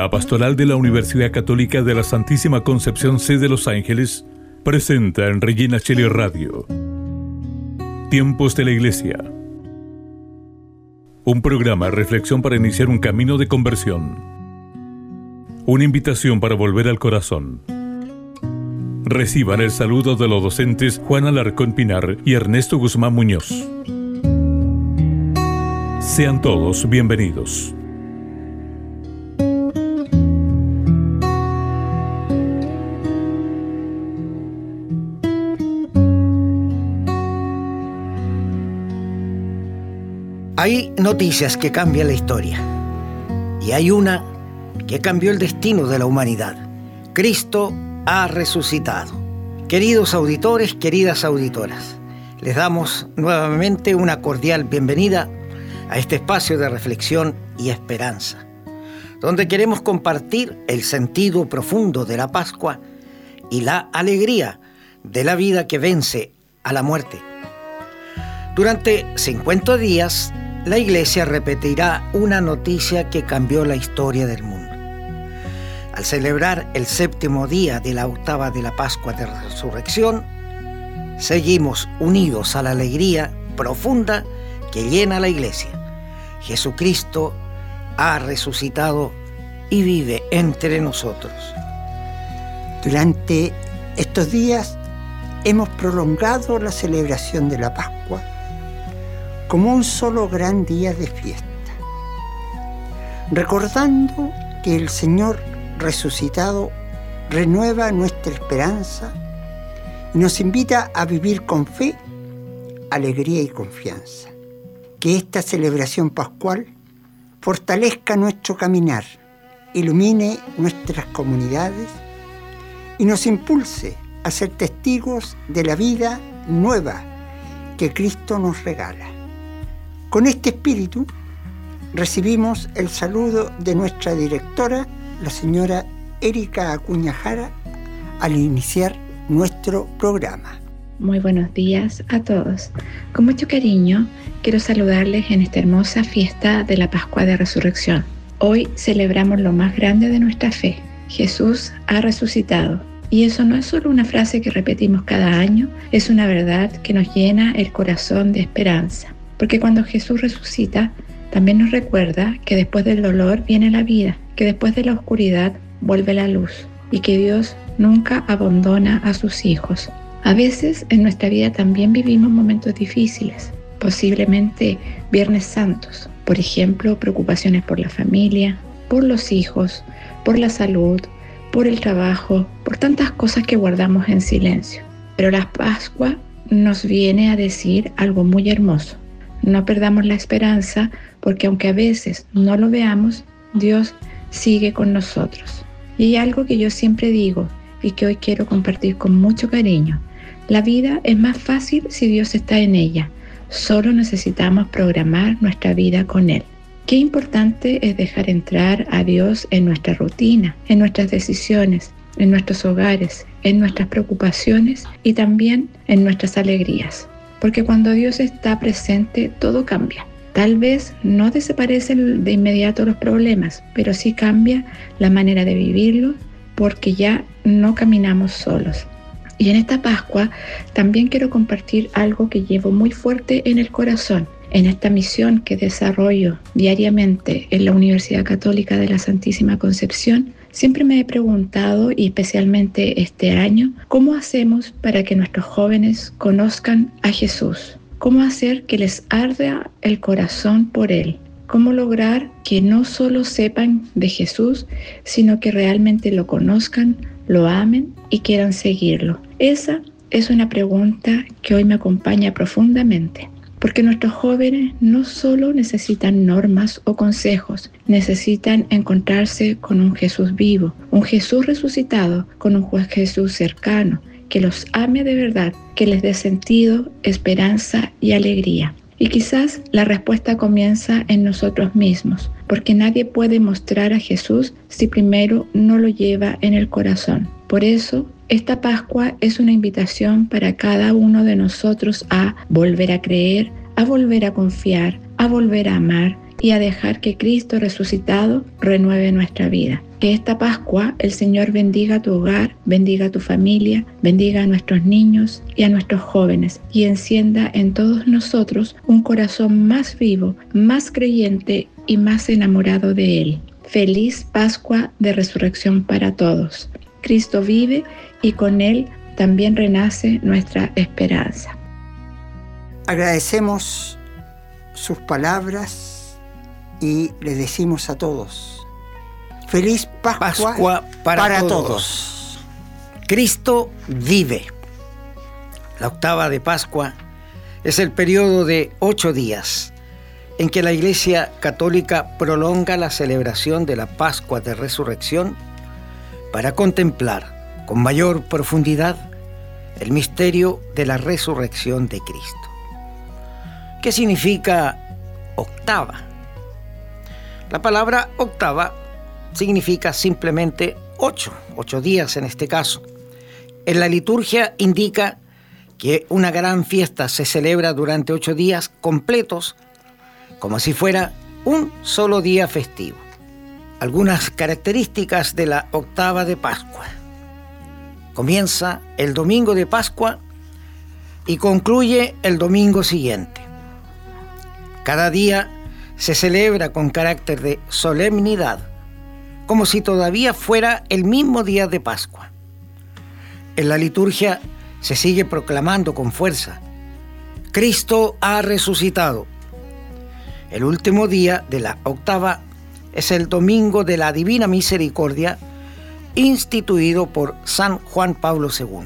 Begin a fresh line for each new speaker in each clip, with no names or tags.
La Pastoral de la Universidad Católica de la Santísima Concepción C de Los Ángeles presenta en Regina Coeli Radio Tiempos de la Iglesia, un programa de reflexión para iniciar un camino de conversión, una invitación para volver al corazón. Reciban el saludo de los docentes Juan Alarcón Pinar y Ernesto Guzmán Muñoz. Sean todos bienvenidos.
Hay noticias que cambian la historia y hay una que cambió el destino de la humanidad. Cristo ha resucitado. Queridos auditores, queridas auditoras, les damos nuevamente una cordial bienvenida a este espacio de reflexión y esperanza, donde queremos compartir el sentido profundo de la Pascua y la alegría de la vida que vence a la muerte. Durante 50 días, la Iglesia repetirá una noticia que cambió la historia del mundo. Al celebrar el séptimo día de la octava de la Pascua de Resurrección, seguimos unidos a la alegría profunda que llena la Iglesia. Jesucristo ha resucitado y vive entre nosotros.
Durante estos días hemos prolongado la celebración de la Pascua como un solo gran día de fiesta, recordando que el Señor resucitado renueva nuestra esperanza y nos invita a vivir con fe, alegría y confianza. Que esta celebración pascual fortalezca nuestro caminar, ilumine nuestras comunidades y nos impulse a ser testigos de la vida nueva que Cristo nos regala. Con este espíritu recibimos el saludo de nuestra directora, la señora Erika Acuña Jara, al iniciar nuestro programa.
Muy buenos días a todos. Con mucho cariño quiero saludarles en esta hermosa fiesta de la Pascua de Resurrección. Hoy celebramos lo más grande de nuestra fe. Jesús ha resucitado. Y eso no es solo una frase que repetimos cada año, es una verdad que nos llena el corazón de esperanza. Porque cuando Jesús resucita, también nos recuerda que después del dolor viene la vida, que después de la oscuridad vuelve la luz y que Dios nunca abandona a sus hijos. A veces en nuestra vida también vivimos momentos difíciles, posiblemente Viernes Santos, por ejemplo, preocupaciones por la familia, por los hijos, por la salud, por el trabajo, por tantas cosas que guardamos en silencio. Pero la Pascua nos viene a decir algo muy hermoso. No perdamos la esperanza porque aunque a veces no lo veamos, Dios sigue con nosotros. Y hay algo que yo siempre digo y que hoy quiero compartir con mucho cariño. La vida es más fácil si Dios está en ella. Solo necesitamos programar nuestra vida con Él. Qué importante es dejar entrar a Dios en nuestra rutina, en nuestras decisiones, en nuestros hogares, en nuestras preocupaciones y también en nuestras alegrías. Porque cuando Dios está presente, todo cambia. Tal vez no desaparecen de inmediato los problemas, pero sí cambia la manera de vivirlo porque ya no caminamos solos. Y en esta Pascua también quiero compartir algo que llevo muy fuerte en el corazón. En esta misión que desarrollo diariamente en la Universidad Católica de la Santísima Concepción, siempre me he preguntado, y especialmente este año, ¿cómo hacemos para que nuestros jóvenes conozcan a Jesús? ¿Cómo hacer que les arda el corazón por Él? ¿Cómo lograr que no solo sepan de Jesús, sino que realmente lo conozcan, lo amen y quieran seguirlo? Esa es una pregunta que hoy me acompaña profundamente. Porque nuestros jóvenes no solo necesitan normas o consejos, necesitan encontrarse con un Jesús vivo, un Jesús resucitado, con un Jesús cercano, que los ame de verdad, que les dé sentido, esperanza y alegría. Y quizás la respuesta comienza en nosotros mismos, porque nadie puede mostrar a Jesús si primero no lo lleva en el corazón. Por eso, esta Pascua es una invitación para cada uno de nosotros a volver a creer, a volver a confiar, a volver a amar y a dejar que Cristo resucitado renueve nuestra vida. Que esta Pascua el Señor bendiga tu hogar, bendiga tu familia, bendiga a nuestros niños y a nuestros jóvenes y encienda en todos nosotros un corazón más vivo, más creyente y más enamorado de Él. Feliz Pascua de Resurrección para todos. Cristo vive y con Él también renace nuestra esperanza.
Agradecemos sus palabras y le decimos a todos: feliz Pascua para todos.
Cristo vive. La octava de Pascua es el periodo de 8 días en que la Iglesia Católica prolonga la celebración de la Pascua de Resurrección para contemplar con mayor profundidad el misterio de la resurrección de Cristo. ¿Qué significa octava? La palabra octava significa simplemente 8 días en este caso. En la liturgia indica que una gran fiesta se celebra durante 8 días completos, como si fuera un solo día festivo. Algunas características de la octava de Pascua. Comienza el domingo de Pascua y concluye el domingo siguiente. Cada día se celebra con carácter de solemnidad, como si todavía fuera el mismo día de Pascua. En la liturgia se sigue proclamando con fuerza: Cristo ha resucitado. El último día de la octava es el Domingo de la Divina Misericordia, instituido por San Juan Pablo II.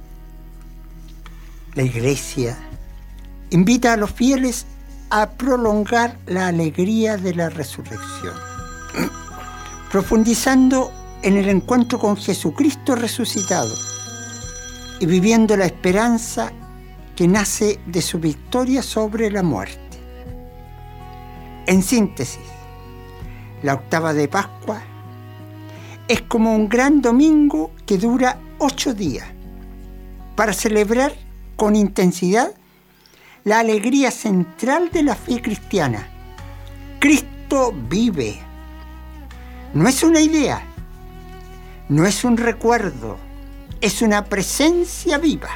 La Iglesia invita a los fieles a prolongar la alegría de la resurrección, profundizando en el encuentro con Jesucristo resucitado y viviendo la esperanza que nace de su victoria sobre la muerte. En síntesis, la octava de Pascua es como un gran domingo que dura 8 días para celebrar con intensidad la alegría central de la fe cristiana. Cristo vive. No es una idea, no es un recuerdo, es una presencia viva.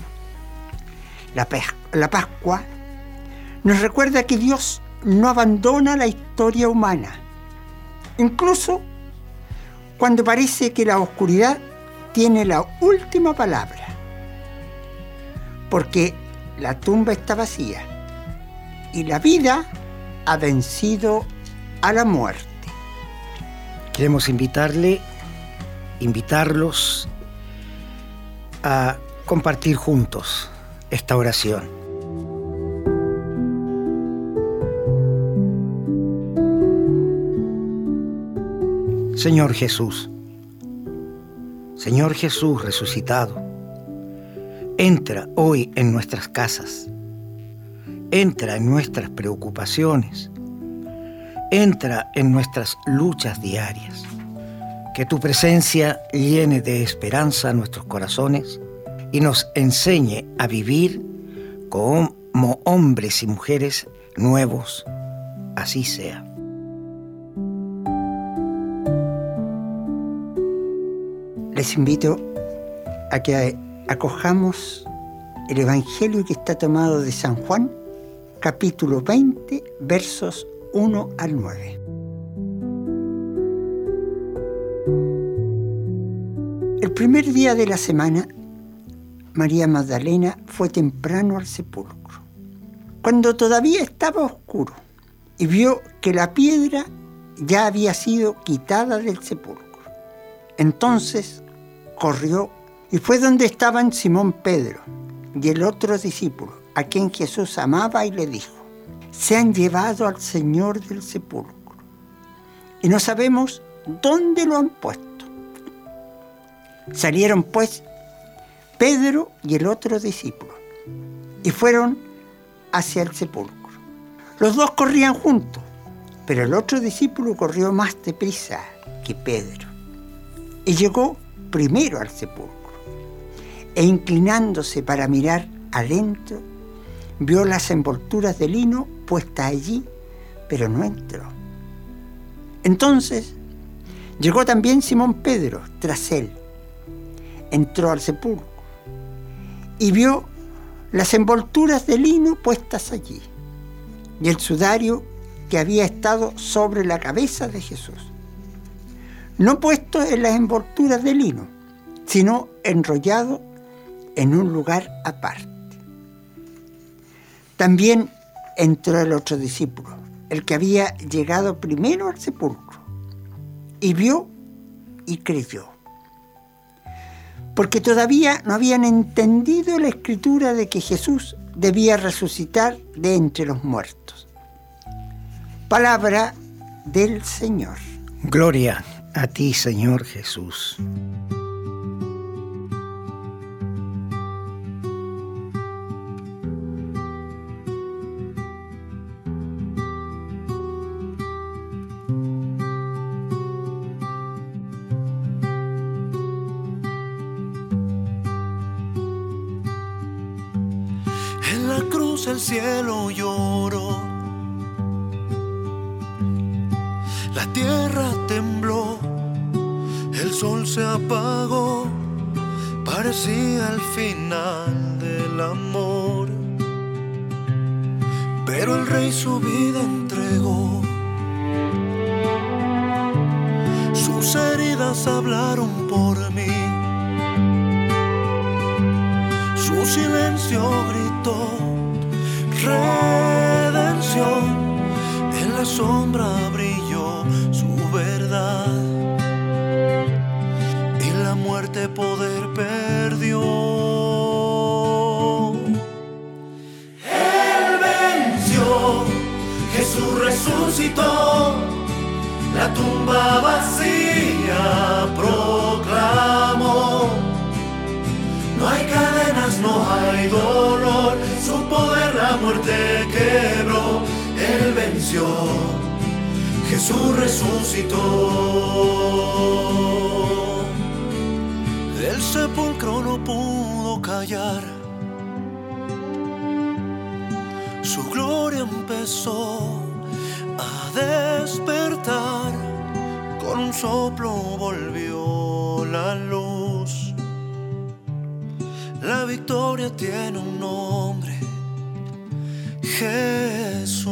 La Pascua nos recuerda que Dios no abandona la historia humana, incluso cuando parece que la oscuridad tiene la última palabra, porque la tumba está vacía y la vida ha vencido a la muerte.
Queremos invitarlos a compartir juntos esta oración. Señor Jesús resucitado, entra hoy en nuestras casas, entra en nuestras preocupaciones, entra en nuestras luchas diarias. Que tu presencia llene de esperanza nuestros corazones y nos enseñe a vivir como hombres y mujeres nuevos. Así sea.
Les invito a que acojamos el Evangelio que está tomado de San Juan, capítulo 20, versos 1 al 9. El primer día de la semana, María Magdalena fue temprano al sepulcro, cuando todavía estaba oscuro, y vio que la piedra ya había sido quitada del sepulcro. Entonces corrió y fue donde estaban Simón Pedro y el otro discípulo, a quien Jesús amaba, y le dijo: se han llevado al Señor del sepulcro y no sabemos dónde lo han puesto. Salieron pues Pedro y el otro discípulo y fueron hacia el sepulcro. Los dos corrían juntos, pero el otro discípulo corrió más deprisa que Pedro y llegó primero al sepulcro, e inclinándose para mirar adentro, vio las envolturas de lino puestas allí pero no entró. Entonces llegó también Simón Pedro tras él. Entró al sepulcro y vio las envolturas de lino puestas allí y el sudario que había estado sobre la cabeza de Jesús, no puesto en las envolturas de lino, sino enrollado en un lugar aparte. También entró el otro discípulo, el que había llegado primero al sepulcro, y vio y creyó, porque todavía no habían entendido la escritura de que Jesús debía resucitar de entre los muertos. Palabra del Señor.
Gloria a ti, Señor Jesús.
En la cruz el cielo lloró, la tierra tembló, el sol se apagó, parecía el final del amor. Pero el Rey su vida entregó, sus heridas hablaron por mí, su silencio gritó redención, en la sombra brilló su verdad y la muerte poder perdió. Él venció, Jesús resucitó, la tumba vacía proclamó. No hay cadenas, no hay dolor, su poder la muerte quebró. Él venció, Jesús resucitó. El sepulcro no pudo callar, su gloria empezó a despertar. Con un soplo volvió la luz. La victoria tiene un nombre, Jesús.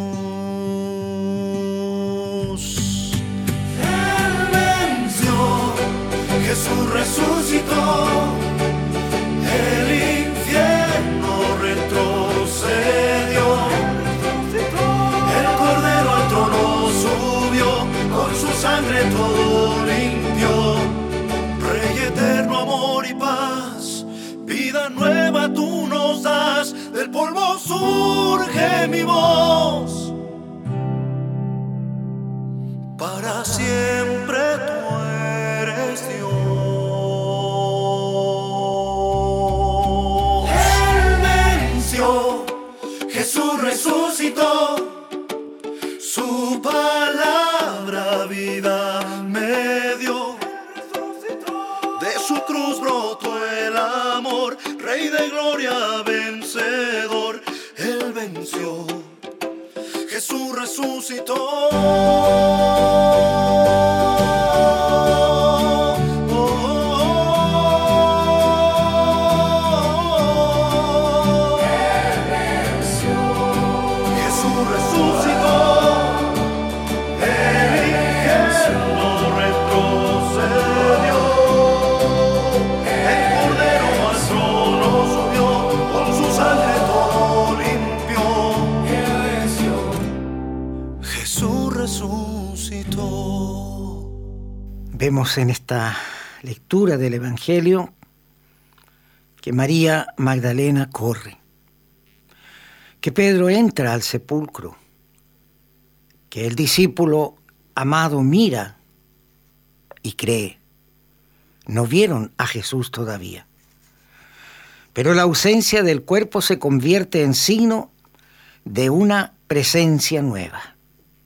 Él venció, Jesús resucitó, el infierno retrocedió. El Cordero al trono subió, con su sangre todo limpió. Rey eterno, amor y paz, vida nueva tú nos das, del polvo surge mi voz. Para siempre tú eres Dios. Él venció, Jesús resucitó, su palabra vida me dio. De su cruz brotó el amor, Rey de gloria vencedor. Él venció, Jesús resucitó. Él venció, Jesús resucitó, el infierno retrocedió. El Cordero al trono subió, con su sangre todo limpió. Él venció, Jesús resucitó.
Vemos en esta lectura del Evangelio que María Magdalena corre, que Pedro entra al sepulcro, que el discípulo amado mira y cree. No vieron a Jesús todavía, pero la ausencia del cuerpo se convierte en signo de una presencia nueva.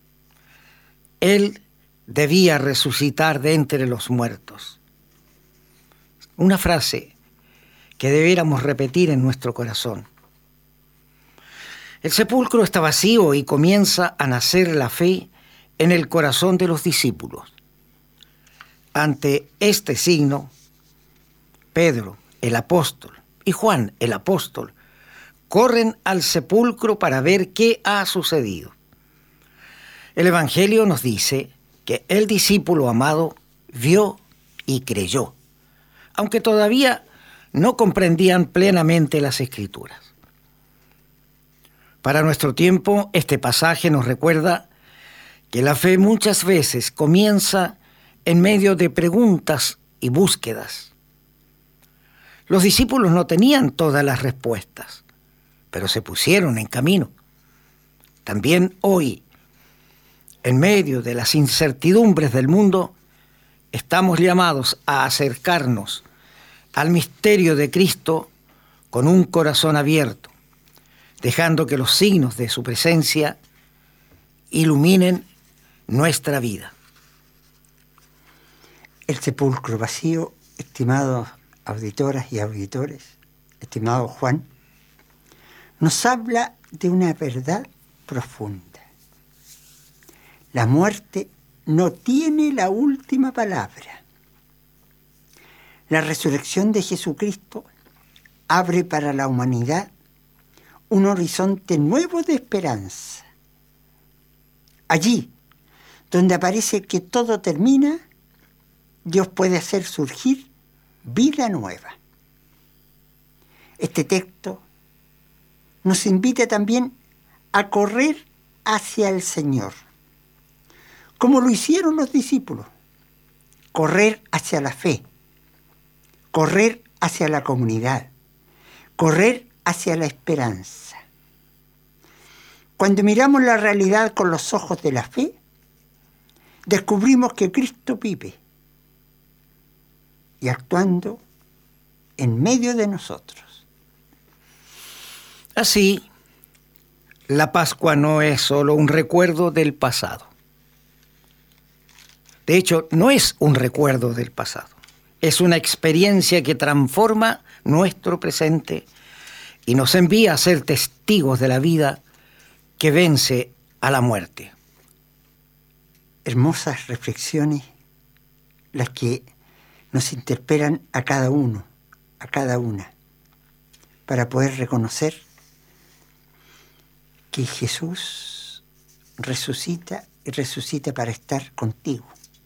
Él debía resucitar de entre los muertos. Una frase que debiéramos repetir en nuestro corazón. El sepulcro está vacío y comienza a nacer la fe en el corazón de los discípulos. Ante este signo, Pedro, el apóstol, y Juan, el apóstol, corren al sepulcro para ver qué ha sucedido. El Evangelio nos dice que el discípulo amado vio y creyó, aunque todavía no comprendían plenamente las Escrituras. Para nuestro tiempo, este pasaje nos recuerda que la fe muchas veces comienza en medio de preguntas y búsquedas. Los discípulos no tenían todas las respuestas, pero se pusieron en camino. También hoy, en medio de las incertidumbres del mundo, estamos llamados a acercarnos al misterio de Cristo con un corazón abierto, dejando que los signos de su presencia iluminen nuestra vida.
El sepulcro vacío, estimados auditoras y auditores, estimado Juan, nos habla de una verdad profunda. La muerte no tiene la última palabra. La resurrección de Jesucristo abre para la humanidad un horizonte nuevo de esperanza. Allí, donde aparece que todo termina, Dios puede hacer surgir vida nueva. Este texto nos invita también a correr hacia el Señor, como lo hicieron los discípulos, correr hacia la fe, correr hacia la comunidad, correr hacia la esperanza. Cuando miramos la realidad con los ojos de la fe, descubrimos que Cristo vive y actuando en medio de nosotros.
Así, la Pascua no es solo un recuerdo del pasado. De hecho, no es un recuerdo del pasado. Es una experiencia que transforma nuestro presente y nos envía a ser testigos de la vida que vence a la muerte.
Hermosas reflexiones las que nos interpelan a cada uno, a cada una, para poder reconocer que Jesús resucita y resucita para estar contigo.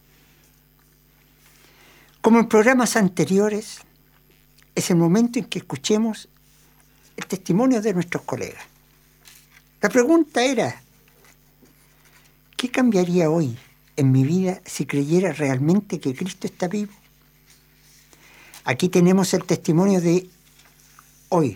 Como en programas anteriores, es el momento en que escuchemos el testimonio de nuestros colegas. La pregunta era, ¿qué cambiaría hoy en mi vida si creyera realmente que Cristo está vivo? Aquí tenemos el testimonio de hoy,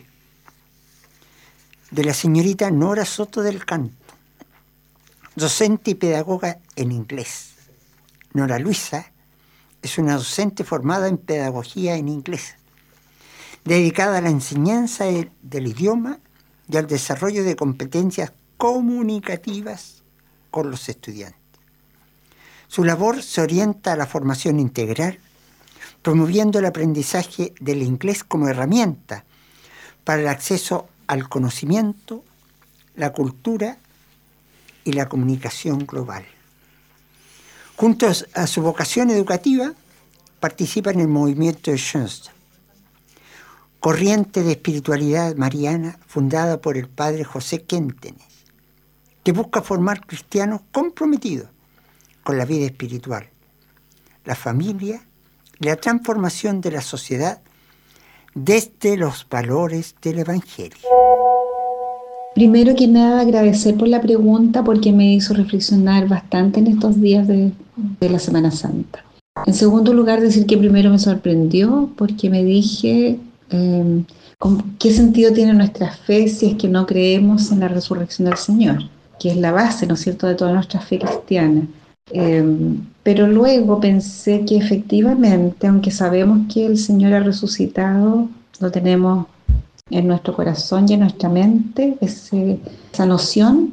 de la señorita Nora Soto del Canto, docente y pedagoga en inglés. Nora Luisa es una docente formada en pedagogía en inglés, dedicada a la enseñanza del idioma y al desarrollo de competencias comunicativas con los estudiantes. Su labor se orienta a la formación integral, promoviendo el aprendizaje del inglés como herramienta para el acceso al conocimiento, la cultura y la comunicación global. Junto a su vocación educativa, participa en el movimiento de Schoenstatt, corriente de espiritualidad mariana fundada por el padre José Quéntenes, que busca formar cristianos comprometidos con la vida espiritual, la familia y la transformación de la sociedad desde los valores del Evangelio.
Primero que nada, agradecer por la pregunta porque me hizo reflexionar bastante en estos días de la Semana Santa. En segundo lugar, decir que primero me sorprendió porque me dije qué sentido tiene nuestra fe si es que no creemos en la resurrección del Señor, que es la base, ¿no es cierto?, de toda nuestra fe cristiana. Pero luego pensé que efectivamente, aunque sabemos que el Señor ha resucitado, lo tenemos en nuestro corazón y en nuestra mente, esa noción,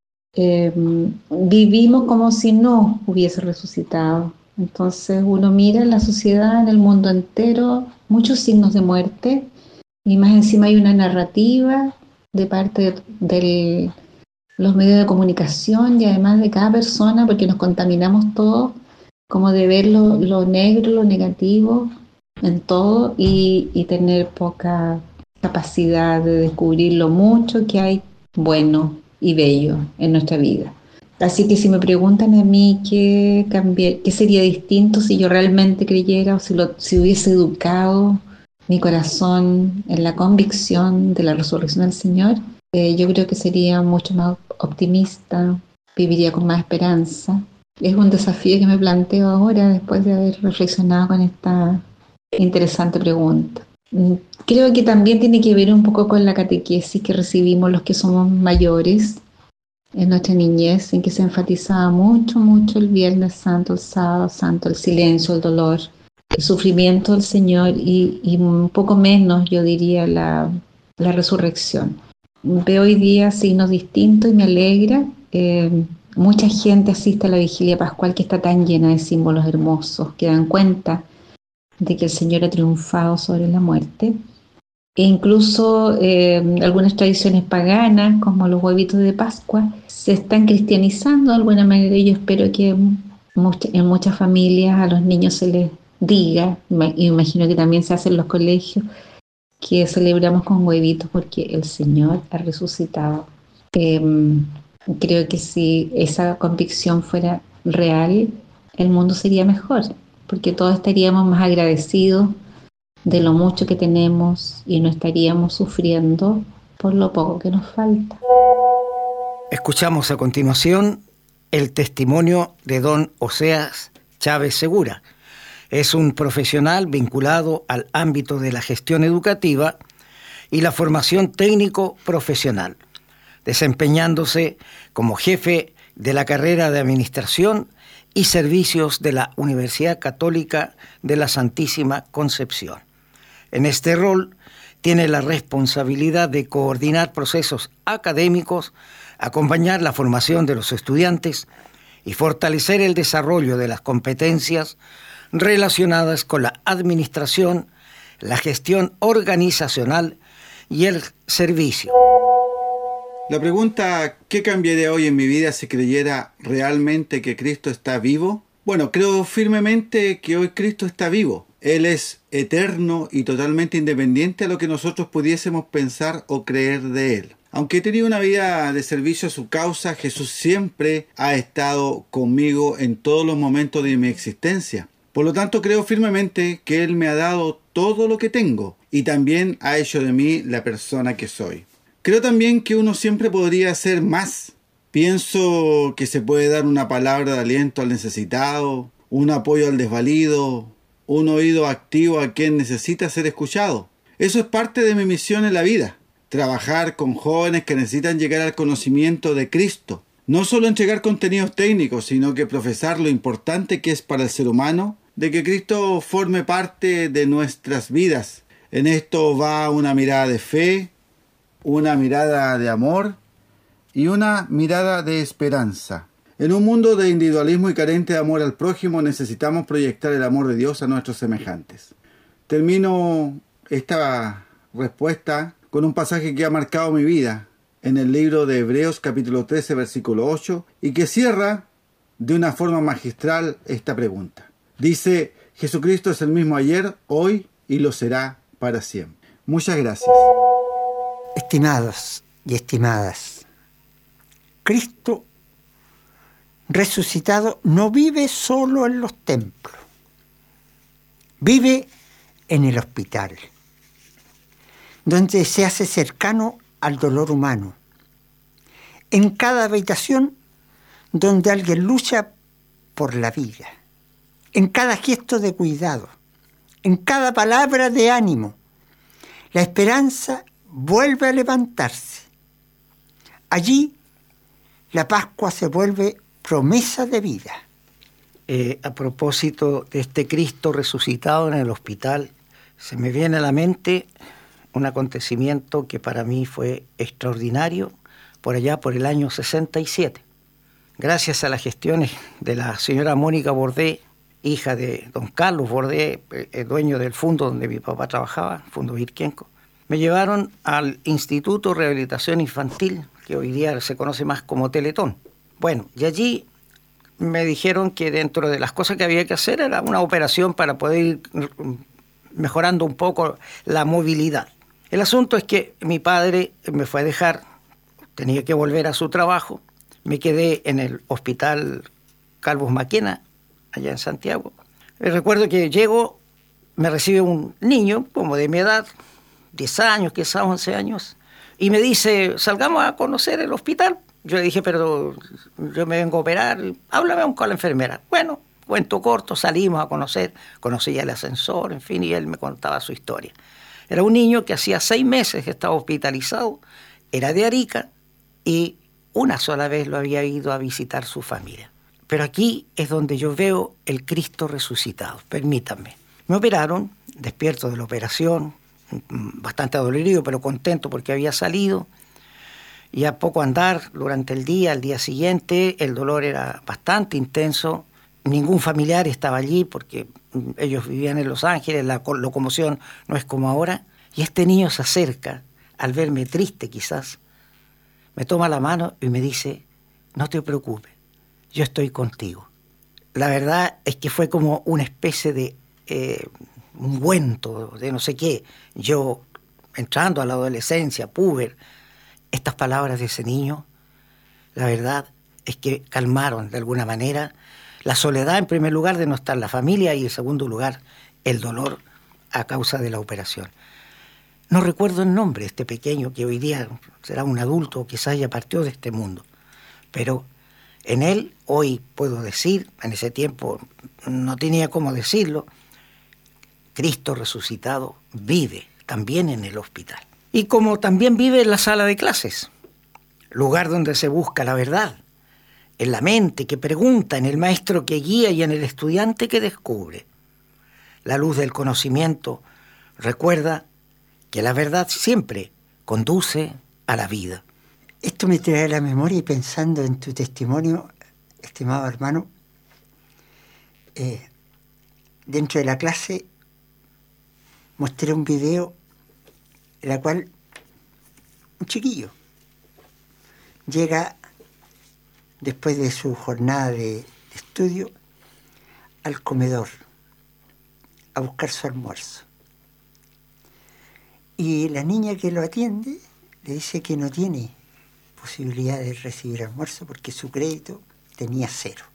vivimos como si no hubiese resucitado. Entonces uno mira en la sociedad, en el mundo entero, muchos signos de muerte, y más encima hay una narrativa de parte de los medios de comunicación y además de cada persona, porque nos contaminamos todos, como de ver lo negro, lo negativo en todo y tener poca capacidad de descubrir lo mucho que hay bueno y bello en nuestra vida. Así que si me preguntan a mí qué sería distinto si yo realmente creyera o si hubiese educado mi corazón en la convicción de la resurrección del Señor, yo creo que sería mucho más optimista, viviría con más esperanza. Es un desafío que me planteo ahora después de haber reflexionado con esta interesante pregunta. Creo que también tiene que ver un poco con la catequesis que recibimos los que somos mayores en nuestra niñez, en que se enfatizaba mucho el Viernes Santo, el Sábado Santo, el silencio, el dolor, el sufrimiento del Señor y un poco menos, yo diría, la resurrección. Veo hoy día signos distintos y me alegra. Mucha gente asiste a la Vigilia Pascual, que está tan llena de símbolos hermosos que dan cuenta de que el Señor ha triunfado sobre la muerte. E incluso algunas tradiciones paganas, como los huevitos de Pascua, se están cristianizando de alguna manera, y yo espero que en muchas familias a los niños se les diga, y imagino que también se hace en los colegios, que celebramos con huevitos porque el Señor ha resucitado. Creo que si esa convicción fuera real, el mundo sería mejor, porque todos estaríamos más agradecidos de lo mucho que tenemos y no estaríamos sufriendo por lo poco que nos falta.
Escuchamos a continuación el testimonio de don Oseas Chávez Segura. Es un profesional vinculado al ámbito de la gestión educativa y la formación técnico-profesional, desempeñándose como jefe de la carrera de Administración y Servicios de la Universidad Católica de la Santísima Concepción. En este rol tiene la responsabilidad de coordinar procesos académicos, acompañar la formación de los estudiantes y fortalecer el desarrollo de las competencias relacionadas con la administración, la gestión organizacional y el servicio.
La pregunta, ¿qué cambiaría hoy en mi vida si creyera realmente que Cristo está vivo? Bueno, creo firmemente que hoy Cristo está vivo. Él es eterno y totalmente independiente a lo que nosotros pudiésemos pensar o creer de Él. Aunque he tenido una vida de servicio a su causa, Jesús siempre ha estado conmigo en todos los momentos de mi existencia. Por lo tanto, creo firmemente que Él me ha dado todo lo que tengo y también ha hecho de mí la persona que soy. Creo también que uno siempre podría hacer más. Pienso que se puede dar una palabra de aliento al necesitado, un apoyo al desvalido, un oído activo a quien necesita ser escuchado. Eso es parte de mi misión en la vida. Trabajar con jóvenes que necesitan llegar al conocimiento de Cristo. No solo entregar contenidos técnicos, sino que profesar lo importante que es para el ser humano de que Cristo forme parte de nuestras vidas. En esto va una mirada de fe, una mirada de amor y una mirada de esperanza. En un mundo de individualismo y carente de amor al prójimo, necesitamos proyectar el amor de Dios a nuestros semejantes. Termino esta respuesta con un pasaje que ha marcado mi vida en el libro de Hebreos capítulo 13 versículo 8 y que cierra de una forma magistral esta pregunta. Dice, Jesucristo es el mismo ayer, hoy y lo será para siempre. Muchas gracias.
Estimados y estimadas, Cristo resucitado no vive solo en los templos, vive en el hospital, donde se hace cercano al dolor humano, en cada habitación donde alguien lucha por la vida, en cada gesto de cuidado, en cada palabra de ánimo. La esperanza vuelve a levantarse. Allí la Pascua se vuelve promesa de vida.
A propósito de este Cristo resucitado en el hospital, se me viene a la mente un acontecimiento que para mí fue extraordinario por allá por el año 67. Gracias a las gestiones de la señora Mónica Bordé, hija de don Carlos Bordé, dueño del fondo donde mi papá trabajaba, Fondo Virquenco, Me llevaron al Instituto de Rehabilitación Infantil, que hoy día se conoce más como Teletón. Bueno, y allí me dijeron que dentro de las cosas que había que hacer era una operación para poder ir mejorando un poco la movilidad. El asunto es que mi padre me fue a dejar, tenía que volver a su trabajo, me quedé en el hospital Calvus Maquena, allá en Santiago. Recuerdo que llego, me recibe un niño como de mi edad, 10 años, quizás 11 años, y me dice, salgamos a conocer el hospital. Yo le dije, pero yo me vengo a operar, háblame con la enfermera. Bueno, cuento corto, salimos a conocer, conocí el ascensor, en fin, y él me contaba su historia. Era un niño que hacía 6 meses que estaba hospitalizado, era de Arica, y una sola vez lo había ido a visitar su familia. Pero aquí es donde yo veo el Cristo resucitado, permítanme. Me operaron, despierto de la operación, bastante adolorido, pero contento porque había salido. Y a poco andar durante el día, al día siguiente, el dolor era bastante intenso. Ningún familiar estaba allí porque ellos vivían en Los Ángeles, la locomoción no es como ahora. Y este niño se acerca, al verme triste quizás, me toma la mano y me dice, no te preocupes, yo estoy contigo. La verdad es que fue como una especie de ungüento, de no sé qué. Yo, entrando a la adolescencia, puber, estas palabras de ese niño, la verdad es que calmaron de alguna manera la soledad, en primer lugar, de no estar la familia, y en segundo lugar, el dolor a causa de la operación. No recuerdo el nombre de este pequeño, que hoy día será un adulto, quizás ya partió de este mundo, pero en él hoy puedo decir, en ese tiempo no tenía cómo decirlo, Cristo resucitado vive también en el hospital. Y como también vive en la sala de clases, lugar donde se busca la verdad, en la mente que pregunta, en el maestro que guía y en el estudiante que descubre. La luz del conocimiento recuerda que la verdad siempre conduce a la vida.
Esto me trae a la memoria, y pensando en tu testimonio, estimado hermano, dentro de la clase mostré un video en la cual un chiquillo llega después de su jornada de estudio al comedor a buscar su almuerzo. Y la niña que lo atiende le dice que no tiene posibilidad de recibir almuerzo porque su crédito tenía 0.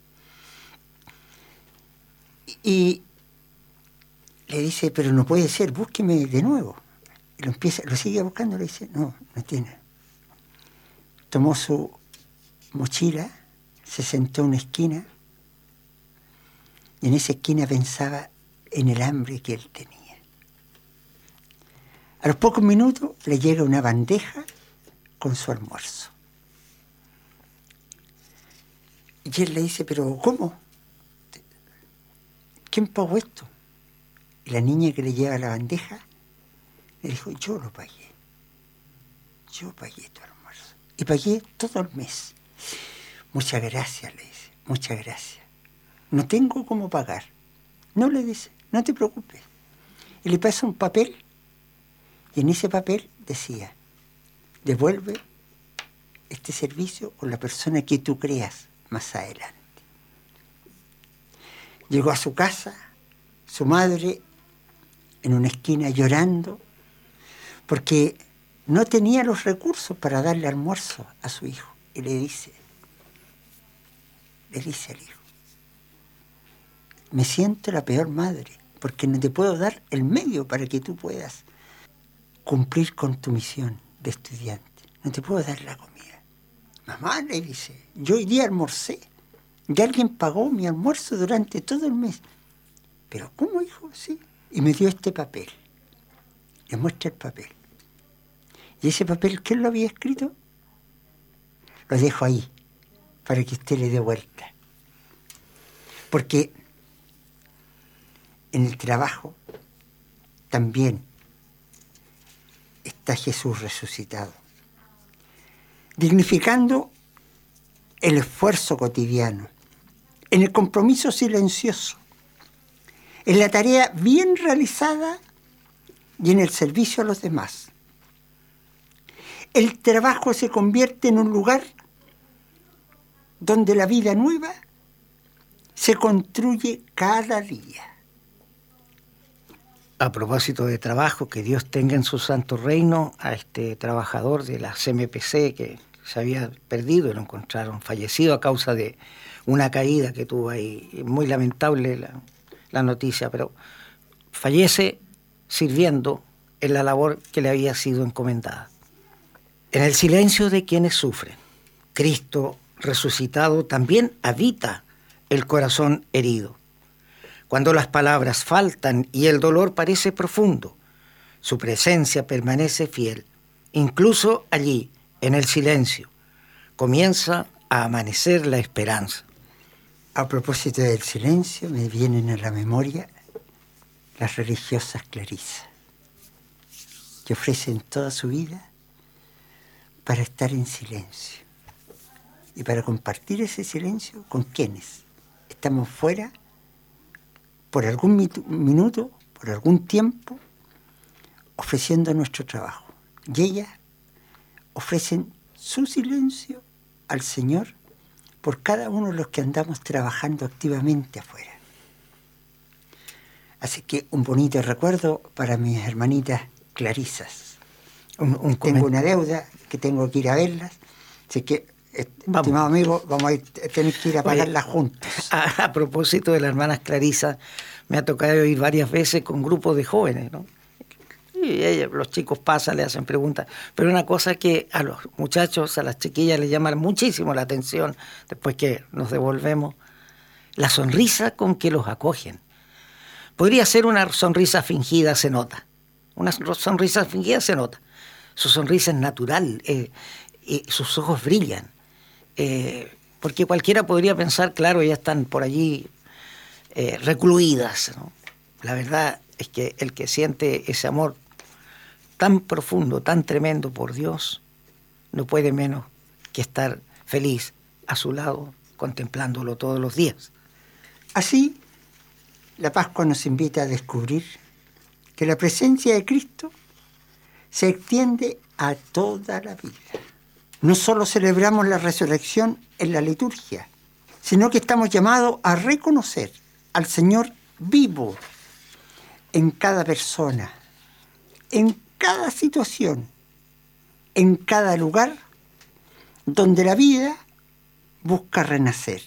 Y le dice, pero no puede ser, búsqueme de nuevo. Y lo sigue buscando, le dice, no tiene. Tomó su mochila, se sentó en una esquina, y en esa esquina pensaba en el hambre que él tenía. A los pocos minutos le llega una bandeja con su almuerzo. Y él le dice, pero ¿cómo? ¿Quién pagó esto? Y la niña que le lleva la bandeja le dijo, yo lo pagué. Yo pagué tu almuerzo. Y pagué todo el mes. Muchas gracias, le dice, muchas gracias. No tengo cómo pagar. No, le dice, no te preocupes. Y le pasa un papel, y en ese papel decía, devuelve este servicio con la persona que tú creas más adelante. Llegó a su casa, su madre en una esquina llorando, porque no tenía los recursos para darle almuerzo a su hijo. Y le dice al hijo, me siento la peor madre, porque no te puedo dar el medio para que tú puedas cumplir con tu misión de estudiante. No te puedo dar la comida. Mamá, le dice, yo hoy día almorcé, y alguien pagó mi almuerzo durante todo el mes. ¿Pero cómo, hijo? Sí. Y me dio este papel. Le muestra el papel. ¿Y ese papel quién lo había escrito? Lo dejo ahí, para que usted le dé vuelta. Porque en el trabajo también está Jesús resucitado, dignificando el esfuerzo cotidiano, en el compromiso silencioso, en la tarea bien realizada y en el servicio a los demás. El trabajo se convierte en un lugar donde la vida nueva se construye cada día.
A propósito de trabajo, que Dios tenga en su santo reino a este trabajador de la CMPC que se había perdido y lo encontraron fallecido a causa de una caída que tuvo ahí. Muy lamentable la noticia, pero fallece sirviendo en la labor que le había sido encomendada. En el silencio de quienes sufren, Cristo resucitado también habita el corazón herido. Cuando las palabras faltan y el dolor parece profundo, su presencia permanece fiel. Incluso allí, en el silencio, comienza a amanecer la esperanza.
A propósito del silencio, me vienen a la memoria las religiosas clarisas, que ofrecen toda su vida para estar en silencio y para compartir ese silencio con quienes estamos fuera por algún minuto, por algún tiempo, ofreciendo nuestro trabajo. Y ellas ofrecen su silencio al Señor por cada uno de los que andamos trabajando activamente afuera. Así que un bonito recuerdo para mis hermanitas clarisas. Tengo una deuda que tengo que ir a verlas, así que, estimado amigo, vamos a tener que ir a pagarlas juntos.
A propósito de las hermanas clarisas, me ha tocado ir varias veces con grupos de jóvenes, ¿no? Y los chicos pasan, le hacen preguntas, pero una cosa que a los muchachos, a las chiquillas les llama muchísimo la atención, después que nos devolvemos, la sonrisa con que los acogen. Podría ser una sonrisa fingida, se nota. Una sonrisa fingida se nota. Su sonrisa es natural, sus ojos brillan. Porque cualquiera podría pensar, claro, ya están por allí recluidas, ¿no? La verdad es que el que siente ese amor tan profundo, tan tremendo por Dios, no puede menos que estar feliz a su lado, contemplándolo todos los días.
Así, la Pascua nos invita a descubrir que la presencia de Cristo se extiende a toda la vida. No solo celebramos la resurrección en la liturgia, sino que estamos llamados a reconocer al Señor vivo en cada persona, en cada situación, en cada lugar donde la vida busca renacer.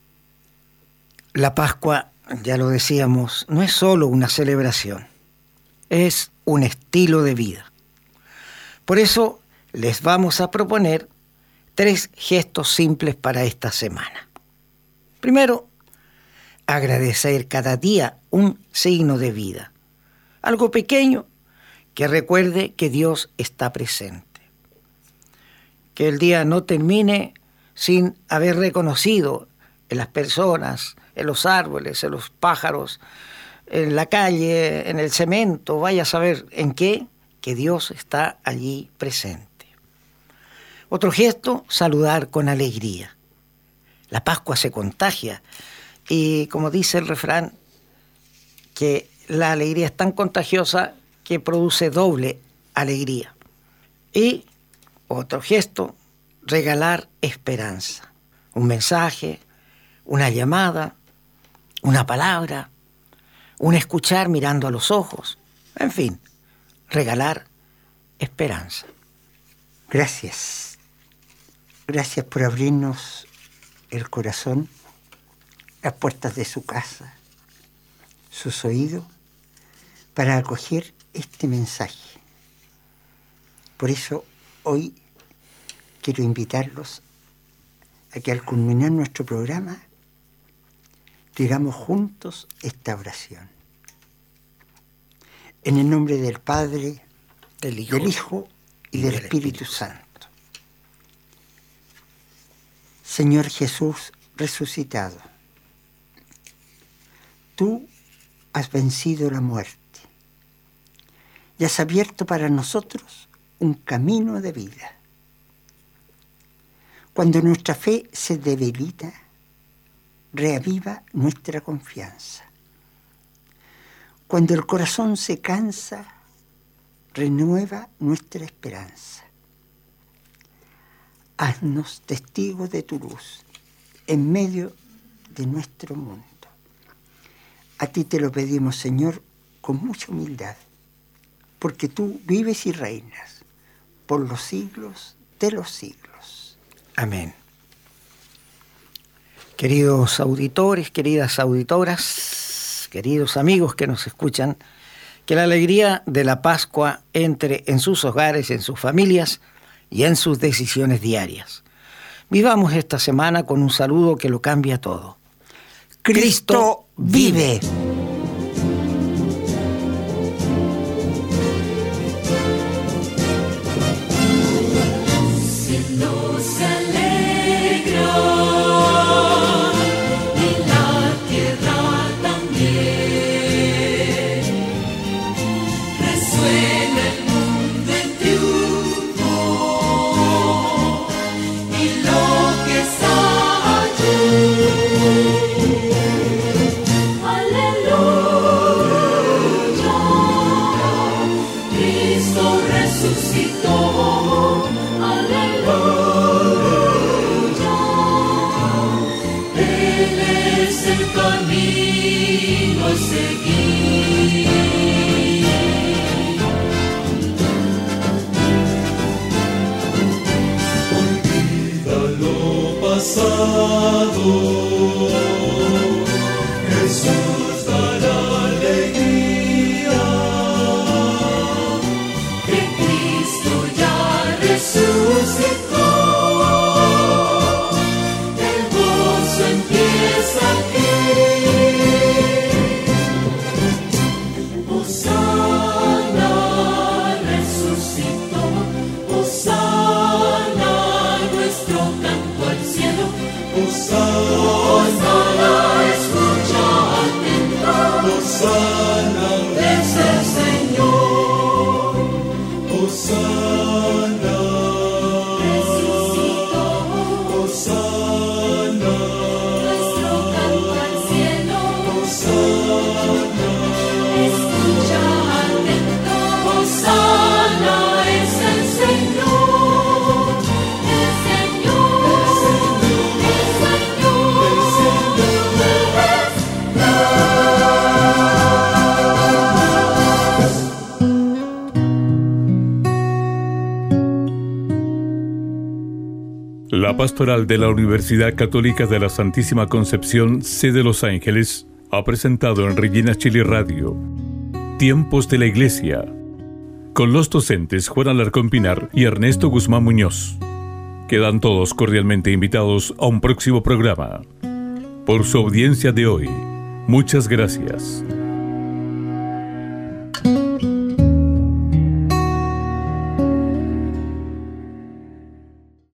La Pascua, ya lo decíamos, no es solo una celebración, es un estilo de vida. Por eso les vamos a proponer 3 gestos simples para esta semana. Primero, agradecer cada día un signo de vida, algo pequeño que recuerde que Dios está presente. Que el día no termine sin haber reconocido en las personas, en los árboles, en los pájaros, en la calle, en el cemento, vaya a saber en qué, que Dios está allí presente. Otro gesto, saludar con alegría. La Pascua se contagia y, como dice el refrán, que la alegría es tan contagiosa que produce doble alegría. Y otro gesto, regalar esperanza. Un mensaje, una llamada, una palabra, un escuchar mirando a los ojos. En fin, regalar esperanza.
Gracias. Gracias por abrirnos el corazón, las puertas de su casa, sus oídos, para acoger este mensaje. Por eso hoy quiero invitarlos a que al culminar nuestro programa digamos juntos esta oración. En el nombre del Padre, del Hijo y del Espíritu Santo. Señor Jesús resucitado, tú has vencido la muerte y has abierto para nosotros un camino de vida. Cuando nuestra fe se debilita, reaviva nuestra confianza. Cuando el corazón se cansa, renueva nuestra esperanza. Haznos testigos de tu luz en medio de nuestro mundo. A ti te lo pedimos, Señor, con mucha humildad, porque tú vives y reinas por los siglos de los siglos.
Amén. Queridos auditores, queridas auditoras, queridos amigos que nos escuchan, que la alegría de la Pascua entre en sus hogares, en sus familias y en sus decisiones diarias. Vivamos esta semana con un saludo que lo cambia todo.
¡Cristo vive!
Jesús dará alegría, que Cristo ya resucitó, el gozo empieza aquí. Hosana resucitó, Hosana nuestro canto al cielo, Hosana, escucha atento, Hosana es el Señor, Hosana resucitó, Hosana nuestro canto al cielo, Hosana escucha atento, Hosana es el Señor, el Señor, el Señor, el Señor, el
La Pastoral de la Universidad Católica de la Santísima Concepción, sede Los Ángeles, ha presentado en Regina Chile Radio Tiempos de la Iglesia, con los docentes Juan Alarcón Pinar y Ernesto Guzmán Muñoz. Quedan todos cordialmente invitados a un próximo programa. Por su audiencia de hoy, muchas gracias.